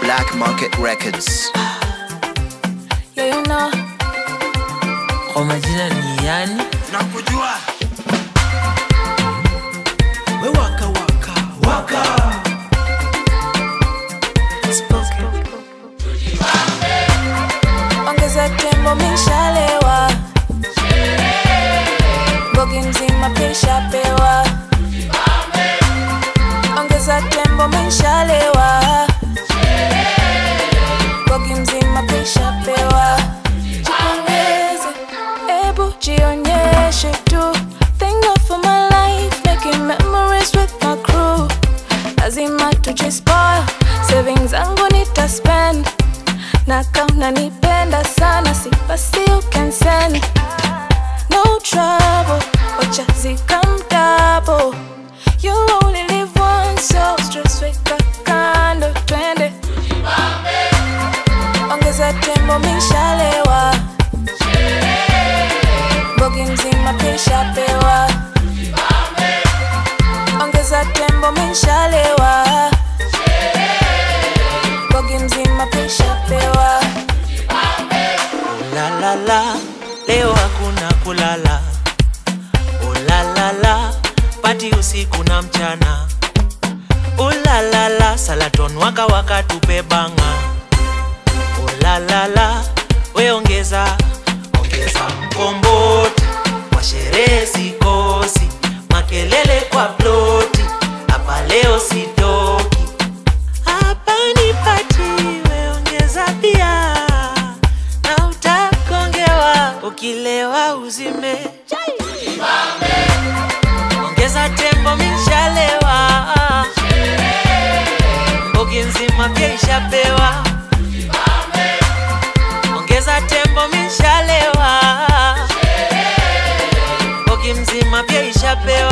Black Market Records. Yeah, you know. Kwa majina ni yani nakujua we waka waka waka Spoken. Ongeza tembo mishalewa, bogi mzima pesha pewa. Ongeza tembo mishalewa, bogi mzima pesha pewa. Jipongeze, ebu jionyeshe tu. Thank God for my life, making memories with my crew. Lazima tujispoil, savings zangu nita spend. Na kama nipenda sana, si basi you can send. No trouble, wacha zikam double. You only live once, so stress weka kando twende. Ongeza tembo mishalewa, bogi mzima pesha pewa. Ongeza tembo mishalewa, bogi mzima pesha pewa. la la la, leo hakuna kulala. Oh la la la, party usiku na mchana. Oh la la la, Salaton waka waka tupe banga. Oh la la la, we ongeza mkomboti. Kwa sherehe sikosi, makelele kwa ploti. Hapa leo sitoki, hapa ni party, we ongeza pia. Na utakongewa, ukilewa uzime. Ongeza tembo mishalewa, bogi nzima pia ishapewa. Ongeza tembo mishalewa, bogi mzima pia ishapewa.